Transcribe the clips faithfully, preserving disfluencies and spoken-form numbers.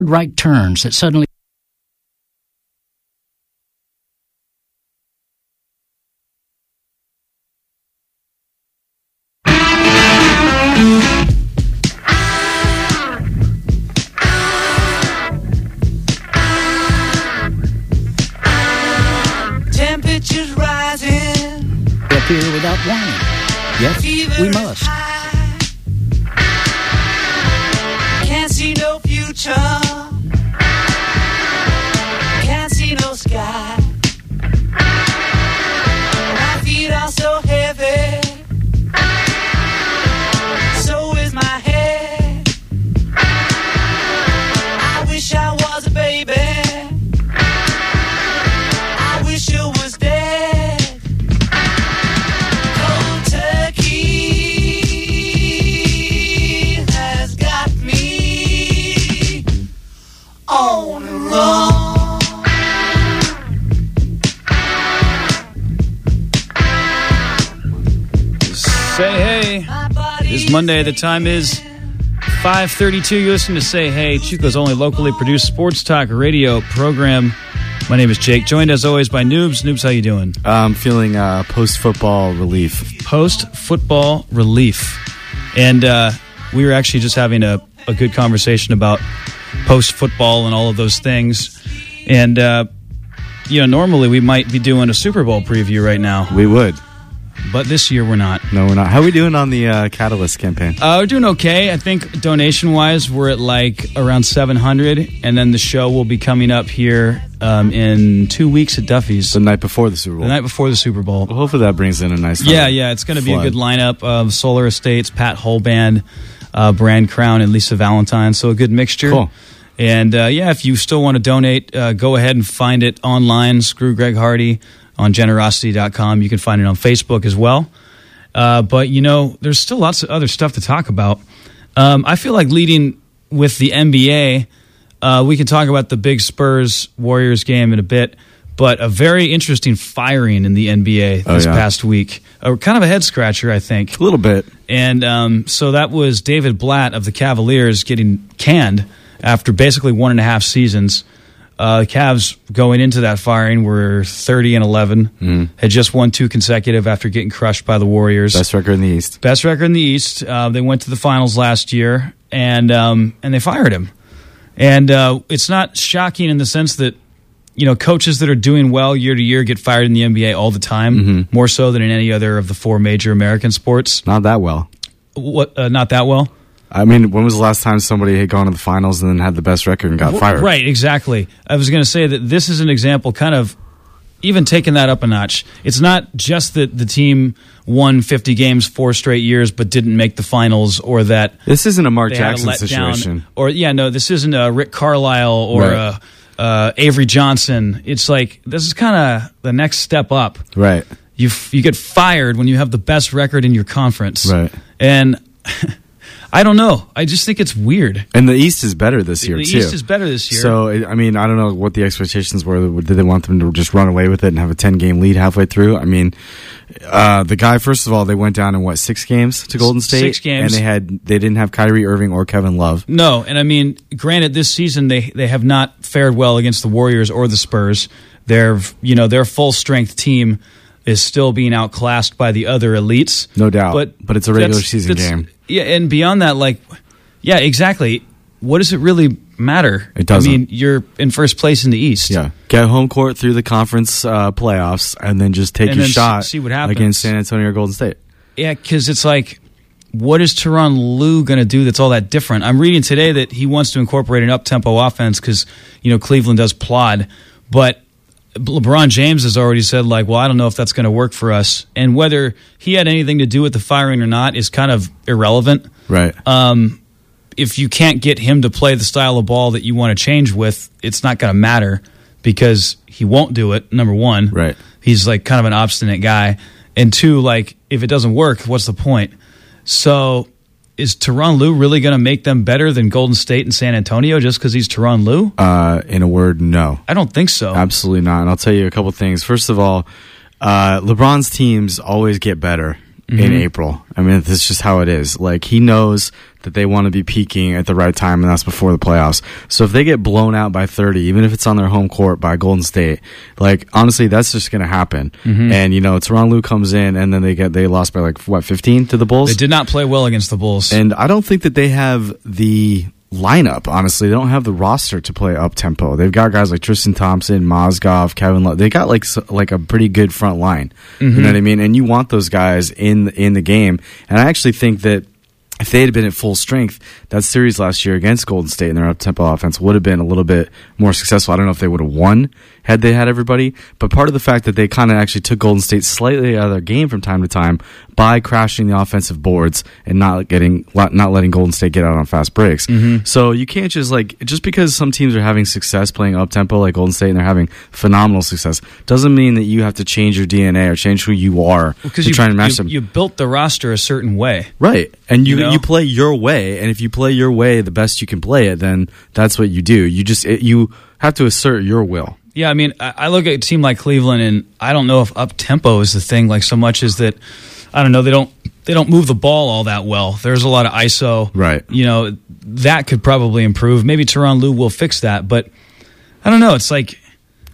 right turns that suddenly temperatures rising appear without warning. Yes, we must. Can't see no future, can't see no sky. My feet are so heavy, so is my head. I wish I was a baby, I wish you was dead. Cold turkey has got me on the run. Say hey. It is Monday. The time is five thirty-two. You listen to Say Hey, Chico's only locally produced sports talk radio program. My name is Jake, joined as always by Noobs. Noobs, how you doing? I'm feeling uh, post-football relief. Post-football relief. And uh, we were actually just having a, a good conversation about post-football and all of those things. And, uh, you know, normally we might be doing a Super Bowl preview right now. We would. But this year we're not. No, we're not. How are we doing on the uh, Catalyst campaign? Uh, we're doing okay. I think donation-wise, we're at like around seven hundred, and then the show will be coming up here um, in two weeks at Duffy's. The night before the Super Bowl. The night before the Super Bowl. Well, hopefully that brings in a nice Yeah, yeah. It's going to be flood. a good lineup of Solar Estates, Pat Holband, uh, Brand Crown, and Lisa Valentine. So a good mixture. Cool. And, uh, yeah, if you still want to donate, uh, go ahead and find it online. Screw Greg Hardy on generosity dot com. You can find it on Facebook as well. Uh, but, you know, there's still lots of other stuff to talk about. Um, I feel like leading with the N B A, uh, we can talk about the big Spurs-Warriors game in a bit, but a very interesting firing in the N B A Oh, this yeah. past week. Uh, kind of a head-scratcher, I think. A little bit. And um, so that was David Blatt of the Cavaliers getting canned after basically one and a half seasons. Uh, the Cavs going into that firing were thirty and eleven, Mm. had just won two consecutive after getting crushed by the Warriors. Best record in the East. Best record in the East. Uh, they went to the finals last year, and um, and they fired him. And uh, it's not shocking in the sense that, you know, coaches that are doing well year to year get fired in the N B A all the time, Mm-hmm. more so than in any other of the four major American sports. Not that well. What? Uh, not that well. I mean, when was the last time somebody had gone to the finals and then had the best record and got fired? Right, exactly. I was going to say that this is an example, kind of even taking that up a notch. It's not just that the team won fifty games four straight years but didn't make the finals, or that This isn't a Mark they had a Jackson letdown, situation. or yeah, no, this isn't a Rick Carlisle or Right. a, uh, Avery Johnson. It's like this is kind of the next step up. Right. You f- you get fired when you have the best record in your conference, Right. and. I don't know. I just think it's weird. And the East is better this year, The too. East is better this year. So, I mean, I don't know what the expectations were. Did they want them to just run away with it and have a ten-game lead halfway through? I mean, uh, the guy, first of all, they went down in, what, six games to Golden State? Six games. And they had they didn't have Kyrie Irving or Kevin Love. No, and I mean, granted, this season they, they have not fared well against the Warriors or the Spurs. Their, you know, their full-strength team is still being outclassed by the other elites. No doubt. But, But it's a regular that's- season that's- game. Yeah, and beyond that, like, yeah, exactly. What does it really matter? It doesn't. I mean, you're in first place in the East. Yeah. Get home court through the conference uh, playoffs and then just take And your then shot see what happens. against San Antonio or Golden State. Yeah, because it's like, what is Tyronn Lue going to do that's all that different? I'm reading today that he wants to incorporate an up-tempo offense because, you know, Cleveland does plod. But LeBron James has already said, like, well, I don't know if that's going to work for us. And whether he had anything to do with the firing or not is kind of irrelevant. Right. Um, if you can't get him to play the style of ball that you want to change with, it's not going to matter because he won't do it, number one. Right. He's like kind of an obstinate guy. And two, like, if it doesn't work, what's the point? So is Tyronn Lue really going to make them better than Golden State and San Antonio just because he's Tyronn Lue? Uh, in a word, no. I don't think so. Absolutely not. And I'll tell you a couple things. First of all, uh, LeBron's teams always get better. in Mm-hmm. April. I mean, that's just how it is. Like, he knows that they want to be peaking at the right time, and that's before the playoffs. So if they get blown out by thirty, even if it's on their home court by Golden State, like, honestly, that's just going to happen. Mm-hmm. And, you know, Tyronn Lue comes in, and then they get they lost by, like, what, fifteen to the Bulls? They did not play well against the Bulls. And I don't think that they have the lineup, honestly. They don't have the roster to play up-tempo. They've got guys like Tristan Thompson, Mozgov, Kevin Love. They got, like, so, like a pretty good front line. Mm-hmm. You know what I mean? And you want those guys in in the game. And I actually think that if they had been at full strength, that series last year against Golden State and their up-tempo offense would have been a little bit more successful. I don't know if they would have won had they had everybody, but part of the fact that they kind of actually took Golden State slightly out of their game from time to time by crashing the offensive boards and not getting not letting Golden State get out on fast breaks. Mm-hmm. So you can't just like just because some teams are having success playing up-tempo like Golden State and they're having phenomenal success doesn't mean that you have to change your D N A or change who you are Because to you, try and match you, them. you built the roster a certain way. Right. And you, You know? you play your way, and if you play your way the best you can play it, then that's what you do. You just it, you have to assert your will. Yeah, I mean, I I look at a team like Cleveland, and I don't know if up tempo is the thing. Like so much as that, I don't know. They don't they don't move the ball all that well. There's a lot of I S O. Right. You know, that could probably improve. Maybe Tyronn Lue will fix that, but I don't know. It's like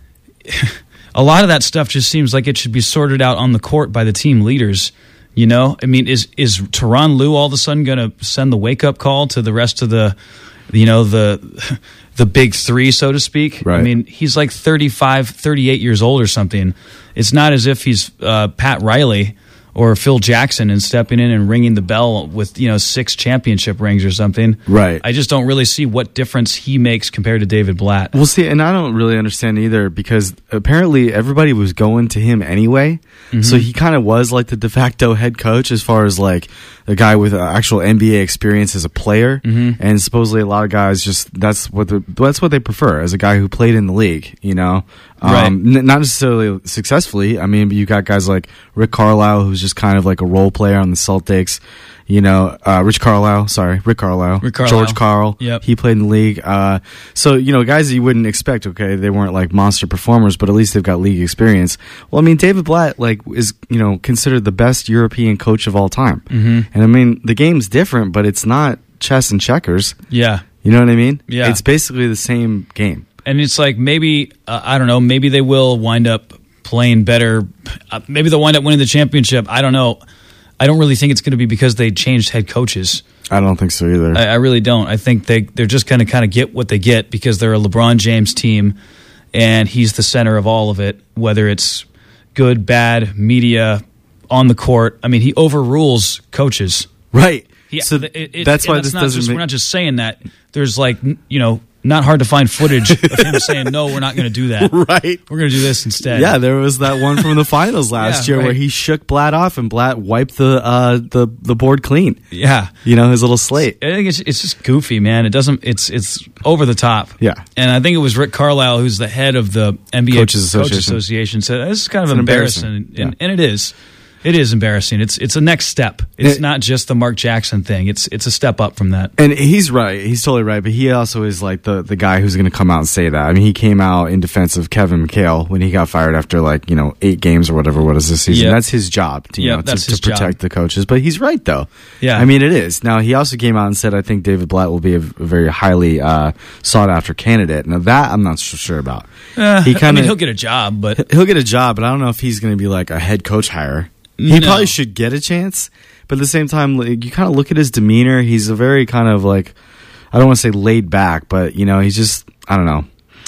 a lot of that stuff just seems like it should be sorted out on the court by the team leaders. You know, I mean, is is Tyronn Lue all of a sudden going to send the wake up call to the rest of the, you know, the the big three, so to speak? Right. I mean, he's like thirty-five, thirty-eight years old or something. It's not as if he's uh, Pat Riley or Phil Jackson and stepping in and ringing the bell with, you know, six championship rings or something. Right. I just don't really see what difference he makes compared to David Blatt. Well, see, and I don't really understand either because apparently everybody was going to him anyway. Mm-hmm. So he kind of was like the de facto head coach as far as like the guy with uh, actual N B A experience as a player. Mm-hmm. And supposedly a lot of guys just that's what the, that's what they prefer as a guy who played in the league, you know. Right. Um, n- not necessarily successfully. I mean, but you got guys like Rick Carlisle, who's just kind of like a role player on the Celtics. You know, uh, Rich Carlisle, sorry, Rick Carlisle, Rick Carlisle. George Karl. Yep. He played in the league. Uh, so, you know, guys that you wouldn't expect, okay, they weren't like monster performers, but at least they've got league experience. Well, I mean, David Blatt, like, is, you know, considered the best European coach of all time. Mm-hmm. And I mean, the game's different, but it's not chess and checkers. Yeah. You know what I mean? Yeah. It's basically the same game. And it's like maybe, uh, I don't know, maybe they will wind up playing better. Uh, maybe they'll wind up winning the championship. I don't know. I don't really think it's going to be because they changed head coaches. I don't think so either. I, I really don't. I think they, they're just going to kind of get what they get because they're a LeBron James team, and he's the center of all of it, whether it's good, bad, media, on the court. I mean, he overrules coaches. Right. Yeah, so it, it, that's why that's this not doesn't just, make... We're not just saying that. There's like, you know, not hard to find footage of him saying, no, we're not going to do that. Right. We're going to do this instead. Yeah, there was that one from the finals last Yeah, year right. where he shook Blatt off and Blatt wiped the uh, the the board clean. Yeah. You know, his little slate. I think it's it's just goofy, man. It doesn't. It's it's over the top. Yeah. And I think it was Rick Carlisle, who's the head of the N B A Coaches Association. Association, said this is kind of It's embarrassing, embarrassing. And, Yeah. and it is. It is embarrassing. It's it's a next step. It's It- not just the Mark Jackson thing. It's it's a step up from that. And he's right. He's totally right. But he also is like the, the guy who's going to come out and say that. I mean, he came out in defense of Kevin McHale when he got fired after like, you know, eight games or whatever what is this season. Yep. That's his job to, you Yep, know, that's to, his to protect job. the coaches. But he's right, though. Yeah. I mean, it is. Now, he also came out and said, I think David Blatt will be a, a very highly uh, sought after candidate. Now, that I'm not so sure about. Uh, he I kind mean, of he'll get a job, but he'll get a job, but I don't know if he's going to be like a head coach hire. He No. probably should get a chance, but at the same time, like, you kind of look at his demeanor. He's a very kind of like, I don't want to say laid back, but you know, he's just, I don't know.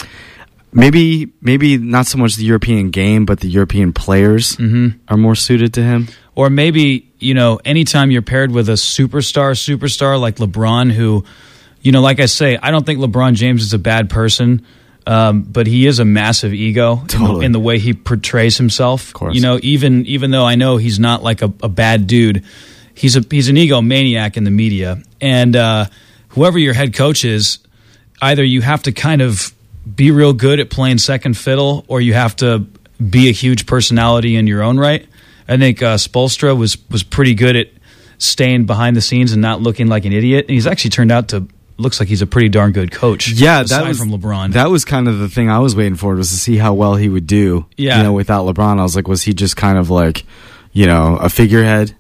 Maybe, maybe not so much the European game, but the European players Mm-hmm. are more suited to him. or maybe, you know, anytime you're paired with a superstar, superstar like LeBron, who, you know, like I say, I don't think LeBron James is a bad person, um, but he is a massive ego in, the, Totally. in the way he portrays himself. Of course. You know, even even though I know he's not like a, a bad dude, he's a he's an egomaniac in the media. And uh, whoever your head coach is, either you have to kind of be real good at playing second fiddle, or you have to be a huge personality in your own right. I think uh, Spoelstra was was pretty good at staying behind the scenes and not looking like an idiot. And he's actually turned out to looks like he's a pretty darn good coach. Yeah, aside that was from LeBron. That was kind of the thing I was waiting for, was to see how well he would do. Yeah. You know, without LeBron, I was like, was he just kind of like, you know, a figurehead?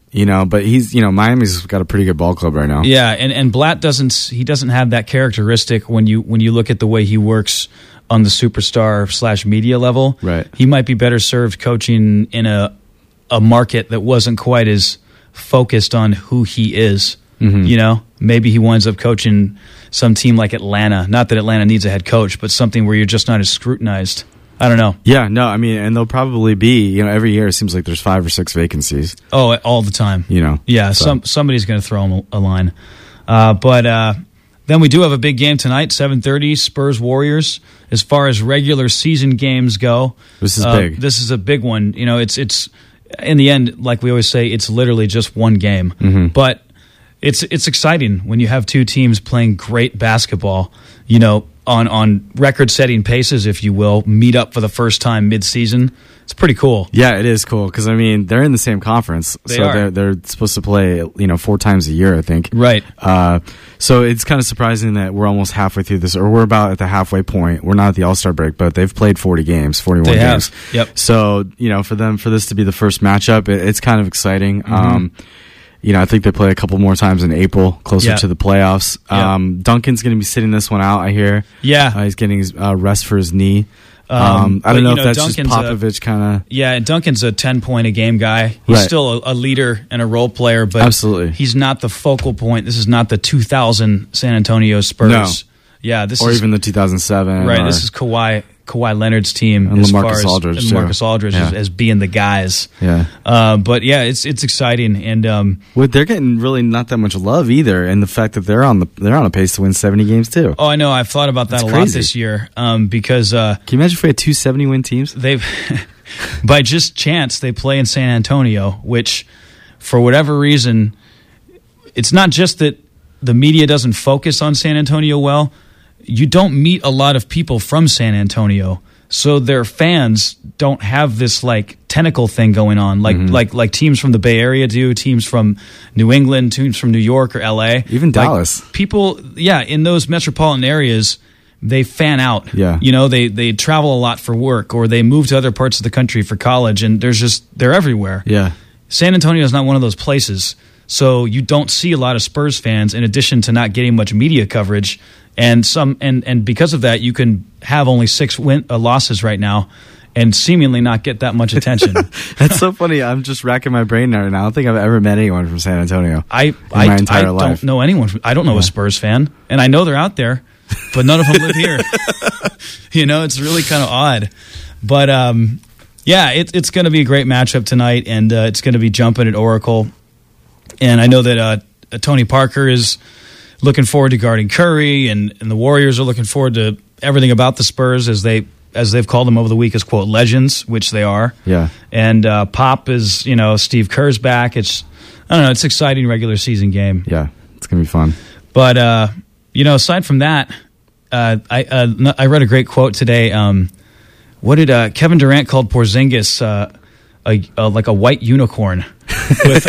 you know, but he's, you know, Miami's got a pretty good ball club right now. Yeah, and, and Blatt doesn't he doesn't have that characteristic when you when you look at the way he works on the superstar slash media level. Right. He might be better served coaching in a a market that wasn't quite as focused on who he is. Mm-hmm. You know, maybe he winds up coaching some team like Atlanta. Not that Atlanta needs a head coach, but something where you're just not as scrutinized. I don't know. Yeah, no, I mean, and there'll probably be, you know, every year it seems like there's five or six vacancies. Oh, all the time. You know. Yeah, so. some somebody's going to throw him a, a line. Uh, but uh, then we do have a big game tonight, seven thirty, Spurs Warriors. As far as regular season games go, this is uh, big. This is a big one. You know, it's it's in the end, like we always say, it's literally just one game. Mm-hmm. But it's it's exciting when you have two teams playing great basketball. You know. On, on record-setting paces, if you will, meet up for the first time mid-season. It's pretty cool. Yeah, it is cool because I mean they're in the same conference, they so are. they're they're supposed to play you know four times a year, I think. Right. Uh, so it's kind of surprising that we're almost halfway through this, or we're about at the halfway point. We're not at the All-Star break, but they've played forty games, forty-one they games. Have. Yep. So you know, for them, for this to be the first matchup, it, it's kind of exciting. Mm-hmm. Um, You know, I think they play a couple more times in April, closer yeah. to the playoffs. Yeah. Um, Duncan's going to be sitting this one out, I hear. Yeah. Uh, he's getting his uh, rest for his knee. Um, Um, I don't but, know you if know, that's Duncan's just a- Popovich kind of... Yeah, and Duncan's a ten-point-a-game guy. He's Right. still a, a leader and a role player, but Absolutely. he's not the focal point. This is not the two thousand San Antonio Spurs. No. Yeah, this Or is even the two thousand seven. right. Or, This is Kawhi Kawhi Leonard's team And as LaMarcus far as Aldridge, and too. LaMarcus Aldridge Yeah. as, as being the guys. Yeah. Uh, but yeah, it's it's exciting, and um, Well, they're getting really not that much love either, and the fact that they're on the they're on a pace to win seventy games too. oh, I know I've thought about that That's a lot crazy. this year um, because uh, Can you imagine if we had two seventy win teams? they've by just chance they play in San Antonio, which for whatever reason, it's not just that the media doesn't focus on San Antonio well. You don't meet a lot of people from San Antonio, so their fans don't have this like tentacle thing going on, like Mm-hmm. like like teams from the Bay Area do, teams from New England, teams from New York or L A, Even Like, Dallas. people, yeah, in those metropolitan areas, they fan out. Yeah. You know, they they travel a lot for work, or they move to other parts of the country for college, and there's just they're everywhere. Yeah. San Antonio is not one of those places, so you don't see a lot of Spurs fans. In addition to not getting much media coverage, and some and and because of that, you can have only six win, uh, losses right now, and seemingly not get that much attention. That's so funny. I'm just racking my brain right now. I don't think I've ever met anyone from San Antonio. I my I, entire I life. don't know anyone. From, I don't know Yeah. a Spurs fan, and I know they're out there, but none of them live here. You know, it's really kind of odd. But um, yeah, it, it's going to be a great matchup tonight, and uh, it's going to be jumping at Oracle. And I know that uh, Tony Parker is looking forward to guarding Curry, and, and the Warriors are looking forward to everything about the Spurs as they as they've called them over the week as quote legends, which they are. Yeah. And uh, Pop is, you know, Steve Kerr's back. It's I don't know, it's an exciting regular season game. Yeah. It's going to be fun. But uh, you know, aside from that, uh, I uh, I read a great quote today. Um, what did uh, Kevin Durant called Porzingis uh, a, a like a white unicorn, with,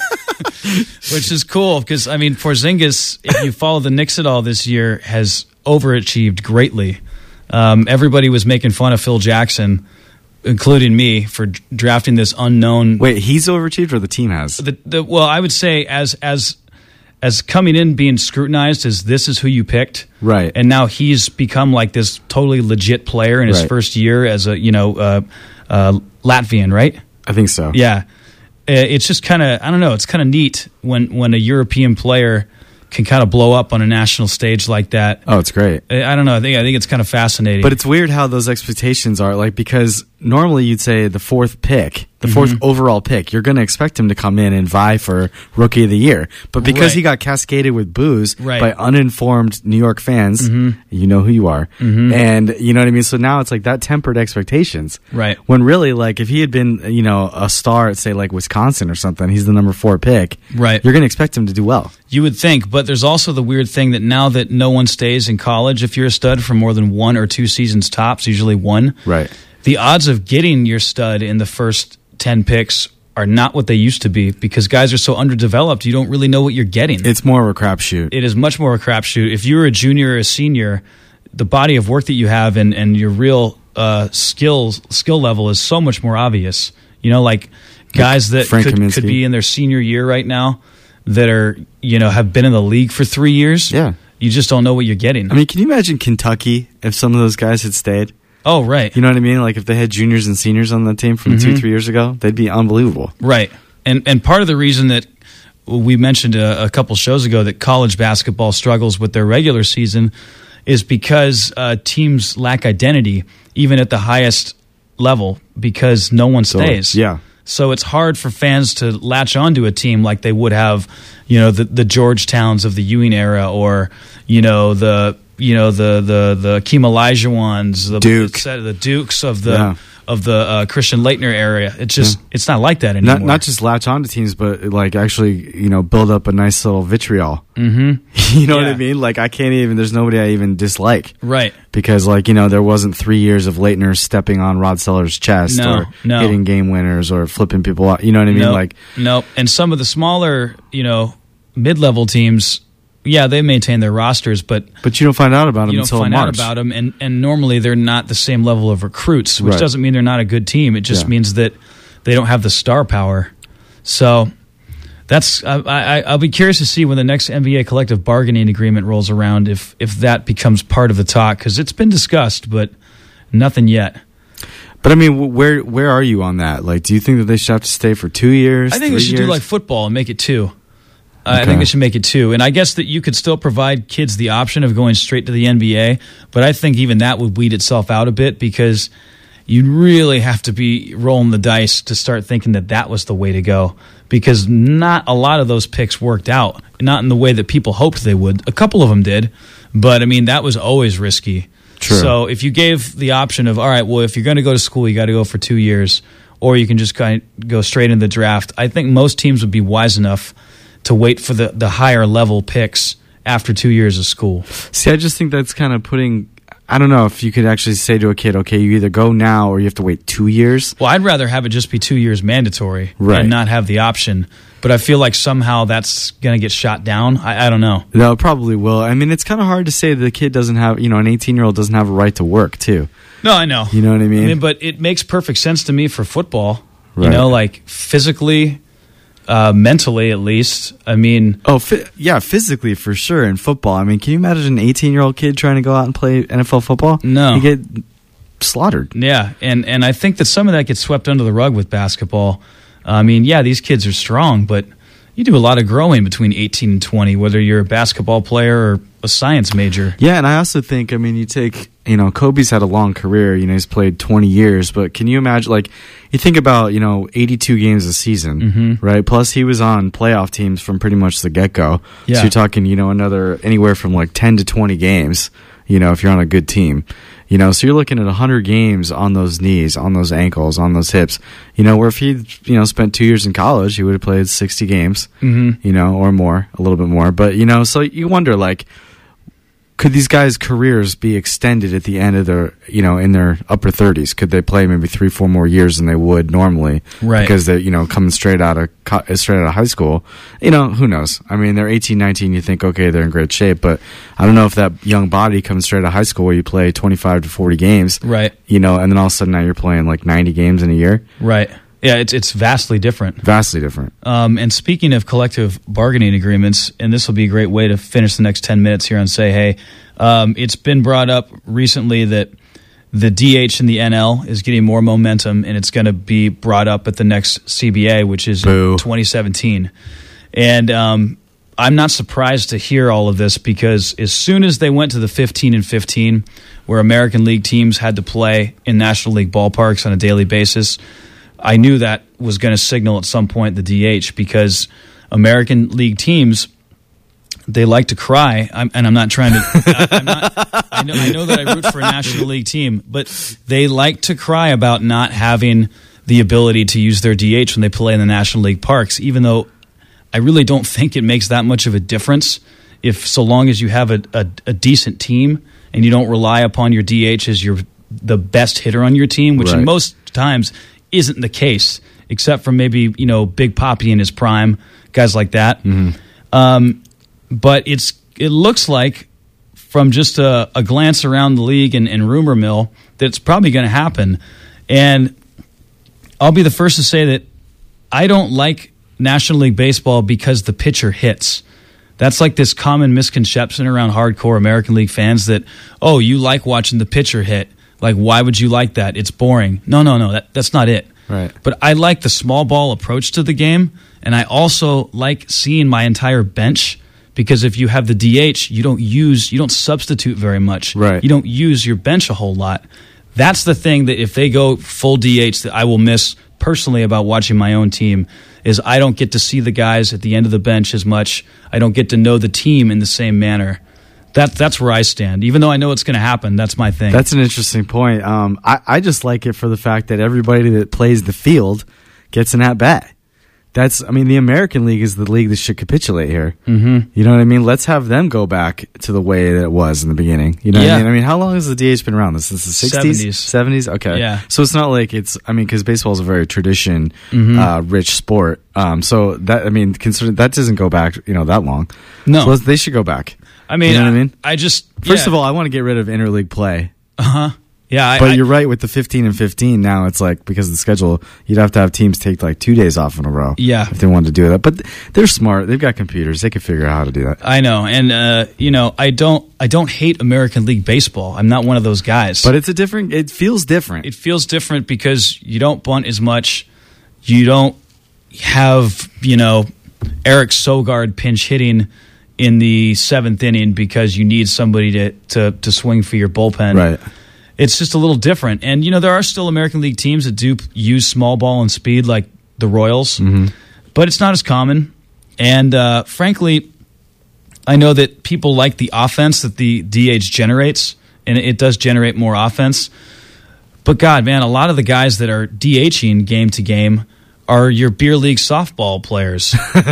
which is cool because I mean Porzingis, if you follow the Knicks at all this year, has overachieved greatly. Um, everybody was making fun of Phil Jackson, including me, for d- drafting this unknown. Wait, he's overachieved or the team has? The, the, well, I would say as as as coming in being scrutinized as this is who you picked, Right. And now he's become like this totally legit player in his Right. first year as a you know uh, uh, Latvian, right? I think so. Yeah, Uh, it's just kind of I don't know. It's kind of neat when when a European player can kind of blow up on a national stage like that. Oh, it's great. I I don't know. I think I think it's kind of fascinating. But it's weird how those expectations are like because normally you'd say the fourth pick, the fourth Mm-hmm. overall pick, you're going to expect him to come in and vie for rookie of the year. But because Right. he got cascaded with booze Right. by uninformed New York fans, Mm-hmm. you know who you are. And you know what I mean? So now it's like that tempered expectations. Right. When really like if he had been, you know, a star at say like Wisconsin or something, he's the number four pick. Right. You're going to expect him to do well. You would think, but there's also the weird thing that now that no one stays in college if you're a stud for more than one or two seasons tops, usually one. Right. The odds of getting your stud in the first ten picks are not what they used to be because guys are so underdeveloped, you don't really know what you're getting. It's more of a crapshoot. It is much more a crapshoot. If you were a junior or a senior, the body of work that you have and, and your real uh, skills skill level is so much more obvious. You know, like guys that Frank could, Kaminsky. could be in their senior year right now that are, you know, have been in the league for three years. Yeah. You just don't know what you're getting. I mean, can you imagine Kentucky if some of those guys had stayed? oh, right. You know what I mean? Like if they had juniors and seniors on the team from Mm-hmm. two, three years ago, they'd be unbelievable. Right. And and part of the reason that we mentioned a, a couple shows ago that college basketball struggles with their regular season is because uh, teams lack identity, even at the highest level, because no one So, stays. yeah. So it's hard for fans to latch onto a team like they would have, you know, the, the Georgetowns of the Ewing era, or you know the you know the the the Akeem Olajuwons, the Duke. the Dukes of the Yeah. of the uh, Christian Leitner area. It's just it's not like that anymore. Not not just latch onto teams, but like actually, you know, build up a nice little vitriol. Mm-hmm. You know what Yeah. I mean? Like I can't even. There's nobody I even dislike. Right. Because, like, you know, there wasn't three years of Leitner stepping on Rod Seller's chest No, or no. hitting game winners or flipping people out. You know what I mean? Nope, Like, nope. And some of the smaller, you know, mid-level teams, yeah, they maintain their rosters, but but you don't find out about them you don't until find March. out about them. And, and normally they're not the same level of recruits, which Right. doesn't mean they're not a good team. It just Yeah. means that they don't have the star power. So that's I, I, I'll be curious to see when the next N B A collective bargaining agreement rolls around, if if that becomes part of the talk, because it's been discussed, but nothing yet. But I mean, wh- where where are you on that? Like, do you think that they should have to stay for two years? I think they three should years? do like football and make it two. Uh, I Okay. think they should make it two. And I guess that you could still provide kids the option of going straight to the N B A, but I think even that would weed itself out a bit, because you'd really have to be rolling the dice to start thinking that that was the way to go, because not a lot of those picks worked out, not in the way that people hoped they would. A couple of them did, but I mean, that was always risky. True. So if you gave the option of, all right, well, if you're going to go to school, you got to go for two years, or you can just kind of go straight into the draft, I think most teams would be wise enough to wait for the, the higher level picks after two years of school. See, I just think that's kind of putting. I don't know if you could actually say to a kid, okay, you either go now or you have to wait two years. Well, I'd rather have it just be two years mandatory Right. and not have the option. But I feel like somehow that's going to get shot down. I, I don't know. No, it probably will. I mean, it's kind of hard to say that the kid doesn't have, you know, an eighteen-year-old doesn't have a right to work, too. No, I know. You know what I mean? But it makes perfect sense to me for football. Right. You know, like physically, uh, mentally at least. I mean, Oh, fi- yeah, physically for sure in football. I mean, can you imagine an eighteen-year-old kid trying to go out and play N F L football? No. You get slaughtered. yeah, and, and I think that some of that gets swept under the rug with basketball. I mean, yeah, these kids are strong, but you do a lot of growing between eighteen and twenty, whether you're a basketball player or a science major. Yeah, and I also think, I mean, you take, you know, Kobe's had a long career. You know, he's played twenty years, but can you imagine, like, you think about, you know, eighty-two games a season, Mm-hmm. right? Plus, he was on playoff teams from pretty much the get-go. Yeah. So you're talking, you know, another, anywhere from like ten to twenty games, you know, if you're on a good team. You know, so you're looking at one hundred games on those knees, on those ankles, on those hips. You know, where if he, you know, spent two years in college, he would have played sixty games, Mhm. you know, or more, a little bit more. But, you know, so you wonder, like, could these guys' careers be extended at the end of their, you know, in their upper thirties? Could they play maybe three, four more years than they would normally? Right. Because they're, you know, coming straight out of co- straight out of high school. You know, who knows? I mean, they're eighteen, nineteen, you think, okay, they're in great shape, but I don't know if that young body comes straight out of high school where you play twenty-five to forty games, Right, you know, and then all of a sudden now you're playing like ninety games in a year. right. Yeah, it's it's vastly different. Vastly different. Um, and speaking of collective bargaining agreements, and this will be a great way to finish the next ten minutes here on Say Hey, um, it's been brought up recently that the D H in the N L is getting more momentum, and it's going to be brought up at the next C B A, which is Boo. in twenty seventeen. And um, I'm not surprised to hear all of this, because as soon as they went to the fifteen and fifteen, where American League teams had to play in National League ballparks on a daily basis, I knew that was going to signal at some point the D H, because American League teams, they like to cry. I'm, and I'm not trying to. I, I'm not, I know. I know that I root for a National League team, but they like to cry about not having the ability to use their D H when they play in the National League parks. Even though I really don't think it makes that much of a difference, if so long as you have a, a, a decent team and you don't rely upon your D H as your the best hitter on your team, which Right. in most times isn't the case, except for maybe, you know, Big Papi in his prime, guys like that. Mm-hmm. Um, but it's it looks like, from just a, a glance around the league and, and rumor mill, that it's probably going to happen. And I'll be the first to say that I don't like National League Baseball because the pitcher hits. That's like this common misconception around hardcore American League fans that, oh, you like watching the pitcher hit. Like, why would you like that? It's boring. No, no, no, that, that's not it. Right. But I like the small ball approach to the game, and I also like seeing my entire bench, because if you have the D H, you don't use, you don't substitute very much. Right. You don't use your bench a whole lot. That's the thing that if they go full D H that I will miss personally about watching my own team, is I don't get to see the guys at the end of the bench as much. I don't get to know the team in the same manner. That That's where I stand. Even though I know it's going to happen, that's my thing. That's an interesting point. Um, I, I just like it for the fact that everybody that plays the field gets an at-bat. That's, I mean, the American League is the league that should capitulate here. Mm-hmm. You know what I mean? Let's have them go back to the way that it was in the beginning. You know Yeah. what I mean? I mean, how long has the D H been around? Since the sixties? seventies. seventies? Okay. Yeah. So it's not like it's, I mean, because baseball is a very tradition, Mm-hmm. uh, rich sport. Um, so that, I mean, consider that doesn't go back, you know, that long. No. So let's- they should go back. I mean, You know what I I, mean? I just First yeah. of all, I want to get rid of interleague play. uh-huh. Yeah, I, But I, you're right with the fifteen and fifteen. Now it's like, because of the schedule, you'd have to have teams take like two days off in a row. Yeah. If they wanted to do that. But they're smart. They've got computers. They can figure out how to do that. I know, and uh, you know, I don't, I don't hate American League Baseball. I'm not one of those guys. But it's a different, it feels different. It feels different because you don't bunt as much. You don't have, you know, Eric Sogard pinch hitting in the seventh inning because you need somebody to, to, to swing for your bullpen. Right. It's just a little different. And, you know, there are still American League teams that do use small ball and speed, like the Royals, Mm-hmm. but it's not as common. And uh, frankly, I know that people like the offense that the D H generates, and it does generate more offense. But God, man, a lot of the guys that are DHing game to game are your beer league softball players.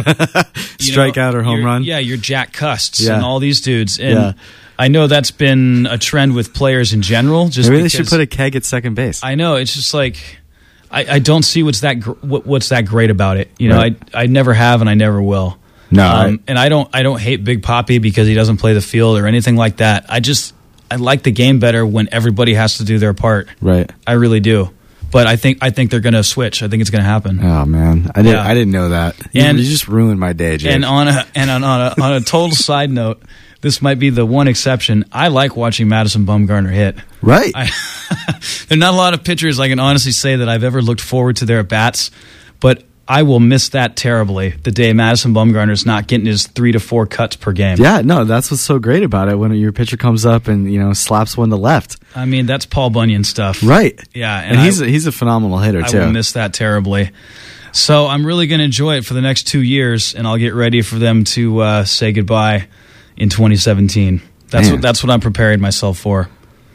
You know, Strikeout or home your- run? Yeah, your Jack Custs Yeah. and all these dudes. And Yeah. I know that's been a trend with players in general. Just Maybe they because should put a keg at second base. I know, it's just like I, I don't see what's that gr- what, what's that great about it. You know, Right. I I never have and I never will. No, um, I- and I don't I don't hate Big Papi because he doesn't play the field or anything like that. I just I like the game better when everybody has to do their part. right. I really do. But I think I think they're going to switch. I think it's going to happen. Oh, man. I didn't, Yeah. I didn't know that. You, And- you just ruined my day, Jake. And on a and on, on a on a total side note, this might be the one exception. I like watching Madison Bumgarner hit. right. I, there are not a lot of pitchers I can honestly say that I've ever looked forward to their at bats, but I will miss that terribly the day Madison Bumgarner's not getting his three to four cuts per game. yeah, no, that's what's so great about it when your pitcher comes up and, you know, slaps one to left. I mean, that's Paul Bunyan stuff. Right. Yeah, And, and he's, I- a, he's a phenomenal hitter, I too. will miss that terribly. So I'm really going to enjoy it for the next two years, and I'll get ready for them to uh, say goodbye in twenty seventeen. That's Man. what that's what I'm preparing myself for.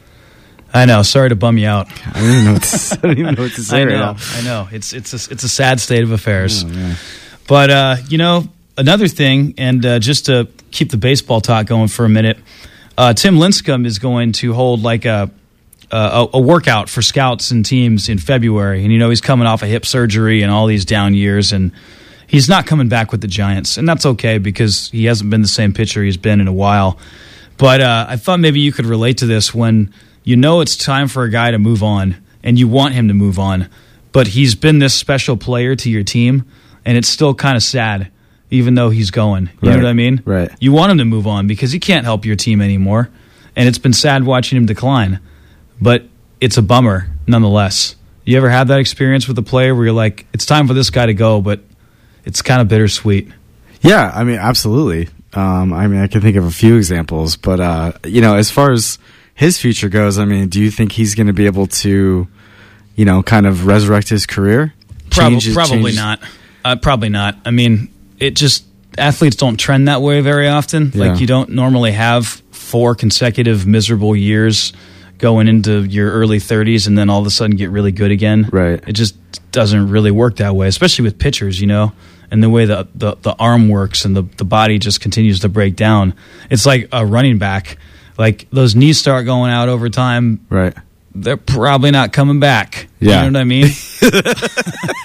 I know. Sorry to bum you out. I don't even know what to, I don't even know what to say I right know. now. I know. It's it's a, it's a sad state of affairs. Oh, man. But uh, you know, another thing, and uh, just to keep the baseball talk going for a minute, uh, Tim Lincecum is going to hold like a, a a workout for scouts and teams in February, and you know he's coming off a hip surgery and all these down years, and he's not coming back with the Giants, and that's okay because he hasn't been the same pitcher he's been in a while. But uh, I thought maybe you could relate to this when you know it's time for a guy to move on, and you want him to move on, but he's been this special player to your team, and it's still kind of sad, even though he's going. You know Right. what I mean? Right. You want him to move on because he can't help your team anymore, and it's been sad watching him decline. But it's a bummer nonetheless. You ever had that experience with a player where you're like, it's time for this guy to go, but it's kind of bittersweet? Yeah, I mean, absolutely. Um, I mean, I can think of a few examples, but, uh, you know, as far as his future goes, I mean, do you think he's going to be able to, you know, kind of resurrect his career? Prob- Change his- probably change- not. Uh, probably not. I mean, it just athletes don't trend that way very often. Yeah. Like you don't normally have four consecutive miserable years going into your early thirties and then all of a sudden get really good again. Right. It just doesn't really work that way, especially with pitchers, you know, and the way the, the, the arm works and the, the body just continues to break down. It's like a running back. Like those knees start going out over time. Right. They're probably not coming back. Yeah. You know what I mean?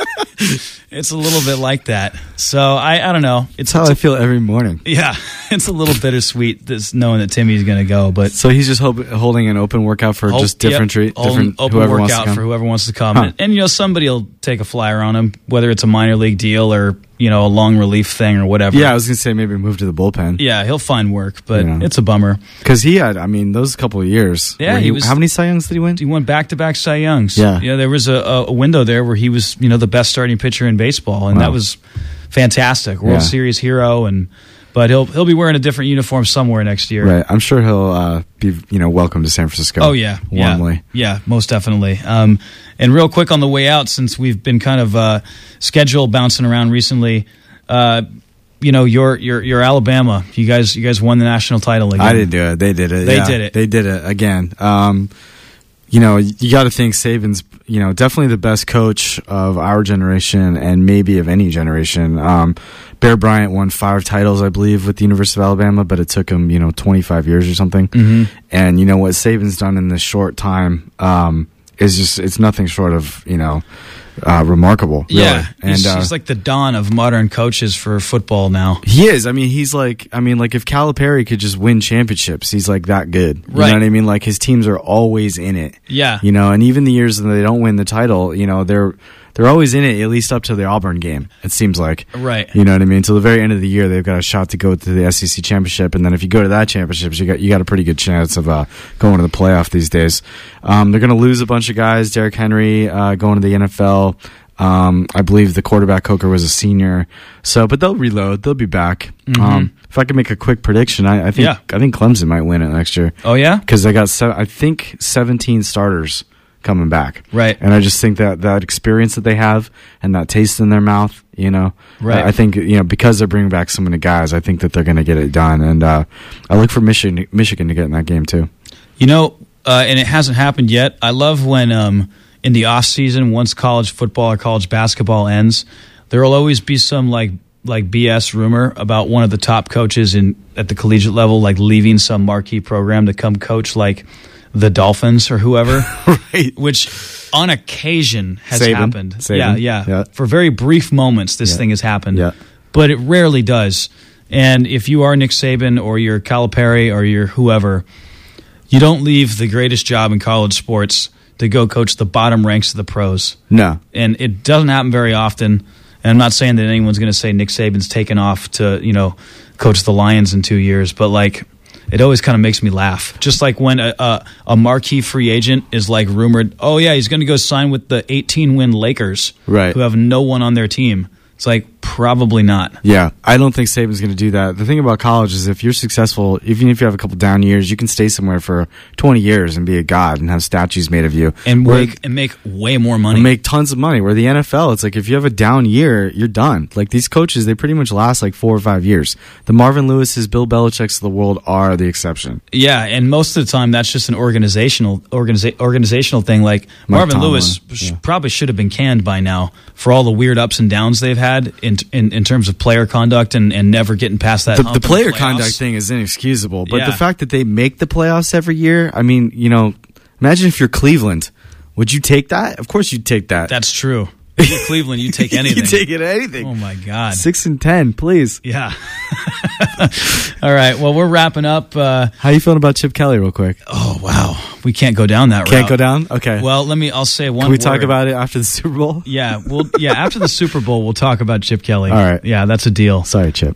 It's a little bit like that. So I, I don't know. It's That's how I feel every morning. Yeah, it's a little bittersweet this knowing that Timmy's going to go. But So he's just hope, holding an open workout for Hold- just different, yep, tre- hold- different open whoever wants to workout come. for whoever wants to come. Huh. And, and you know, somebody will take a flyer on him, whether it's a minor league deal or you know a long relief thing or whatever. Yeah, I was gonna say maybe move to the bullpen. yeah, he'll find work, but Yeah. it's a bummer. Because he had, I mean, those couple of years. Yeah, where he was- How many Cy Youngs did he win? He won back-to-back Cy Youngs. Yeah. you know, there was a, a window there where he was, you know, the best starting pitcher in baseball, and Wow. that was fantastic. World Yeah. Series hero, and but he'll he'll be wearing a different uniform somewhere next year. Right. I'm sure he'll uh, be, you know, welcome to San Francisco. Oh yeah, warmly. yeah, yeah, most definitely. Um, and real quick on the way out, since we've been kind of uh, schedule bouncing around recently, uh, you know, your your your Alabama, you guys you guys won the national title again. I didn't do it. They did it. They Yeah, did it. They did it again. Um, you know, you got to think Saban's, you know, definitely the best coach of our generation and maybe of any generation. Um, Bear Bryant won five titles, I believe, with the University of Alabama, but it took him, you know, twenty-five years or something. Mhm. And you know what Saban's done in this short time um, is just, it's nothing short of, you know, uh, remarkable. Really. Yeah, and he's, uh, he's like the dawn of modern coaches for football now. He is. I mean, he's like, I mean, like if Calipari could just win championships, he's like that good. You Right. know what I mean? Like his teams are always in it. Yeah. You know, and even the years that they don't win the title, you know, they're they're always in it, at least up to the Auburn game, it seems like. Right. You know what I mean? Till the very end of the year, they've got a shot to go to the S E C championship, and then if you go to that championship, you got you got a pretty good chance of uh, going to the playoff these days. Um, they're going to lose a bunch of guys. Derrick Henry uh, going to the N F L. Um, I believe the quarterback Coker was a senior. So, but they'll reload. They'll be back. Um, if I could make a quick prediction, I, I think Yeah. I think Clemson might win it next year Oh yeah, because they got se- I think seventeen starters coming back. Right. And I just think that that experience that they have and that taste in their mouth, you know, Right. I think, you know, because they're bringing back so many guys, I think that they're going to get it done. And uh, I look for Michigan, Michigan to get in that game too. you know, uh, and it hasn't happened yet. I love when um, in the off season, once college football or college basketball ends, there will always be some like like B S rumor about one of the top coaches in at the collegiate level, like leaving some marquee program to come coach like the Dolphins or whoever. Right. Which on occasion has Saban. happened. Saban. Yeah, yeah, Yeah. For very brief moments, this Yeah. thing has happened. Yeah. But it rarely does. And if you are Nick Saban or you're Calipari or you're whoever, you don't leave the greatest job in college sports to go coach the bottom ranks of the pros. No. And it doesn't happen very often. And I'm not saying that anyone's going to say Nick Saban's taken off to, you know, coach the Lions in two years, but like it always kind of makes me laugh. Just like when a, a, a marquee free agent is like rumored, oh yeah, he's going to go sign with the eighteen win Lakers, Right. who have no one on their team. It's like probably not. Yeah, I don't think Saban's going to do that. The thing about college is if you're successful, even if you have a couple down years, you can stay somewhere for twenty years and be a god and have statues made of you. And Where- make and make way more money. and make tons of money. Where the N F L, it's like if you have a down year, you're done. Like these coaches, they pretty much last like four or five years. The Marvin Lewis's, Bill Belichick's of the world are the exception. Yeah, and most of the time that's just an organizational organiza- organizational thing. Like Mike Marvin Tomlin, Lewis sh- yeah. probably should have been canned by now for all the weird ups and downs they've had in in, in terms of player conduct and, and never getting past that. The, hump the in player playoffs. conduct thing is inexcusable, but Yeah. the fact that they make the playoffs every year, I mean, you know, imagine if you're Cleveland. Would you take that? Of course you'd take that. That's true. If you're Cleveland, you take anything. you take it anything. Oh my god. Six and ten, please. Yeah. All right. Well, we're wrapping up. Uh, How you feeling about Chip Kelly, real quick? oh wow, we can't go down that Can't route. go down. Okay. Well, let me. I'll say one. Can we talk word. about it after the Super Bowl? Yeah. Well. Yeah. After the Super Bowl, we'll talk about Chip Kelly. All right. Yeah, that's a deal. Sorry, Chip.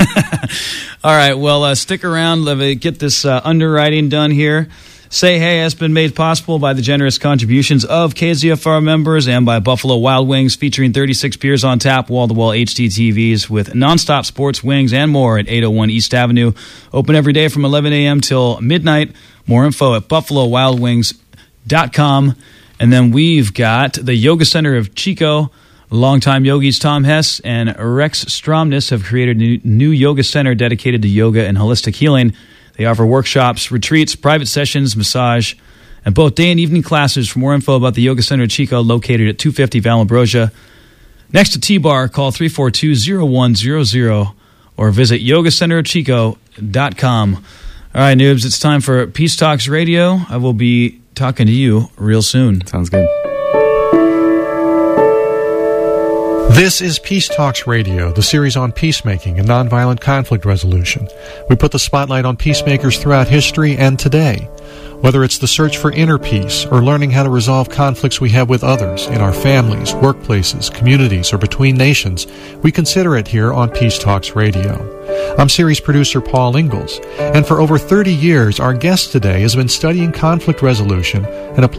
All right. Well, uh, stick around. Let me get this uh, underwriting done here. Say Hey has been made possible by the generous contributions of K Z F R members and by Buffalo Wild Wings, featuring thirty-six beers on tap, wall-to-wall H D T Vs with nonstop sports, wings, and more at eight oh one East Avenue. Open every day from eleven a.m. till midnight. More info at buffalo wild wings dot com. And then we've got the Yoga Center of Chico. Longtime yogis Tom Hess and Rex Stromness have created a new, new yoga center dedicated to yoga and holistic healing. They offer workshops, retreats, private sessions, massage, and both day and evening classes. For more info about the Yoga Center of Chico, located at two fifty Valambrosia, next to T-Bar, call three four two, zero one zero zero or visit yoga center of chico dot com. All right, noobs, it's time for Peace Talks Radio. I will be talking to you real soon. Sounds good. This is Peace Talks Radio, the series on peacemaking and nonviolent conflict resolution. We put the spotlight on peacemakers throughout history and today. Whether it's the search for inner peace or learning how to resolve conflicts we have with others in our families, workplaces, communities, or between nations, we consider it here on Peace Talks Radio. I'm series producer Paul Ingalls, and for over thirty years, our guest today has been studying conflict resolution and applying